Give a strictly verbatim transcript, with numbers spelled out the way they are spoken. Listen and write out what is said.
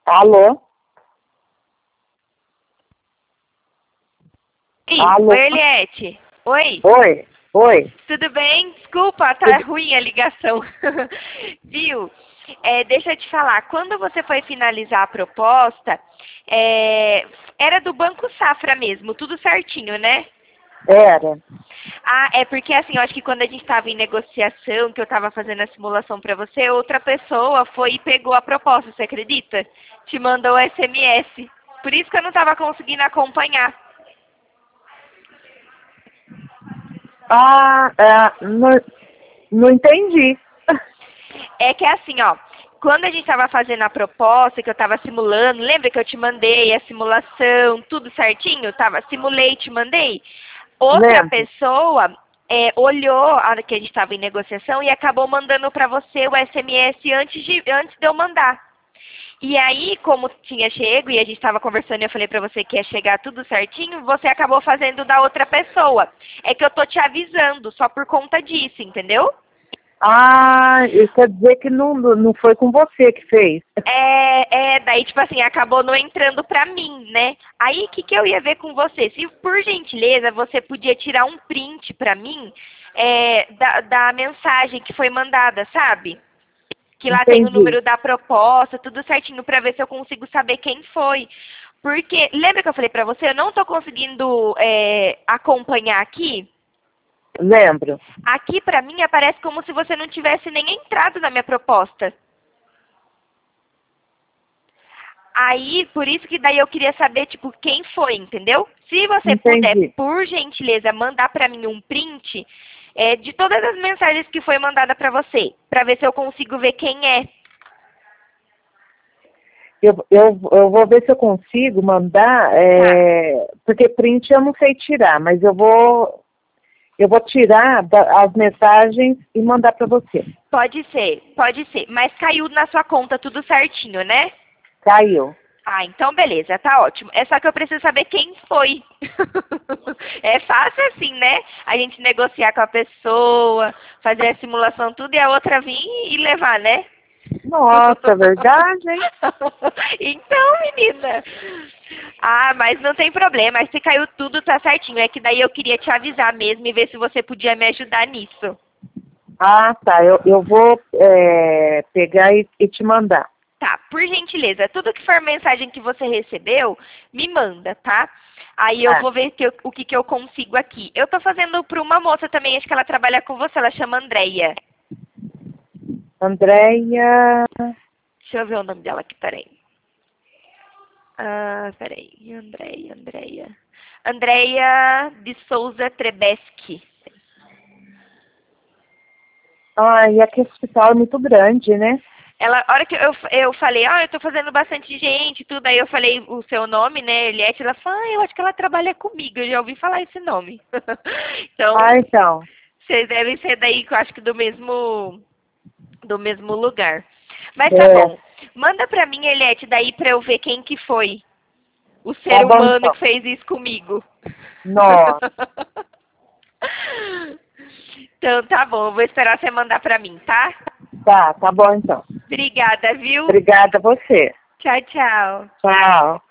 Alô? Oi, Alô? Oi, Eliette. Oi. Oi, oi. Tudo bem? Desculpa, tá ruim a ligação. Viu? É, deixa eu te falar, quando você foi finalizar a proposta, é, era do Banco Safra mesmo, tudo certinho, né? Era. Ah, é porque assim, eu acho que quando a gente estava em negociação, que eu estava fazendo a simulação para você, outra pessoa foi e pegou a proposta, você acredita? Te mandou o S M S. Por isso que eu não estava conseguindo acompanhar. Ah, é, não, não entendi. É que é assim, ó, quando a gente estava fazendo a proposta, que eu estava simulando, lembra que eu te mandei a simulação, tudo certinho? Eu tava, simulei e te mandei. Outra Lembro. pessoa é, olhou a hora que a gente estava em negociação e acabou mandando para você o S M S antes de, antes de eu mandar. E aí, como tinha chego e a gente estava conversando e eu falei para você que ia chegar tudo certinho, você acabou fazendo da outra pessoa. É que eu tô te avisando, só por conta disso, entendeu? Ah, isso quer dizer que não, não foi com você que fez. É, é, daí, tipo assim, acabou não entrando pra mim, né? Aí, o que, que eu ia ver com você? Se, por gentileza, você podia tirar um print pra mim é, da, da mensagem que foi mandada, sabe? Que lá tem o Entendi. número da proposta, tudo certinho, pra ver se eu consigo saber quem foi. Porque, lembra que eu falei pra você, eu não tô conseguindo é, acompanhar aqui? Lembro. Aqui, pra mim, aparece como se você não tivesse nem entrado na minha proposta. Aí, por isso que daí eu queria saber, tipo, quem foi, entendeu? Se você puder, Entendi. por gentileza, mandar pra mim um print é, de todas as mensagens que foi mandada pra você, pra ver se eu consigo ver quem é. Eu, eu, eu vou ver se eu consigo mandar, Tá. é, porque print eu não sei tirar, mas eu vou, eu vou tirar da- as mensagens e mandar para você. Pode ser, pode ser. Mas caiu na sua conta tudo certinho, né? Caiu. Ah, então beleza, tá ótimo. É só que eu preciso saber quem foi. É fácil assim, né? A gente negociar com a pessoa, fazer a simulação tudo e a outra vir e levar, né? Nossa, é verdade, hein? Então, menina. Ah, mas não tem problema. Se caiu tudo, tá certinho. É que daí eu queria te avisar mesmo e ver se você podia me ajudar nisso. Ah, tá. Eu, eu vou é, pegar e, e te mandar. Tá, por gentileza, tudo que for mensagem que você recebeu, me manda, tá? Aí eu Tá. vou ver que eu- o que, que eu consigo aqui. Eu tô fazendo para uma moça também, acho que ela trabalha com você, ela chama Andréia. Andréia. Deixa eu ver o nome dela aqui, peraí. Ah, peraí, Andréia, Andréia. Andréia de Souza Trebeski. Ai, aqui o hospital é muito grande, né? Ela, a hora que eu, eu falei, ah, eu tô fazendo bastante gente, tudo, aí eu falei o seu nome, né, Eliette, ela falou, ah, eu acho que ela trabalha comigo, eu já ouvi falar esse nome. Ah, Então, então. vocês devem ser daí, que eu acho que do mesmo, do mesmo lugar. Mas tá É, bom, manda pra mim, Eliette, daí pra eu ver quem que foi o tá ser bom, humano então. que fez isso comigo. Nossa. Então tá bom, eu vou esperar você mandar pra mim, tá? Tá, tá bom, então. Obrigada, viu? Obrigada a você. Tchau, tchau. Tchau.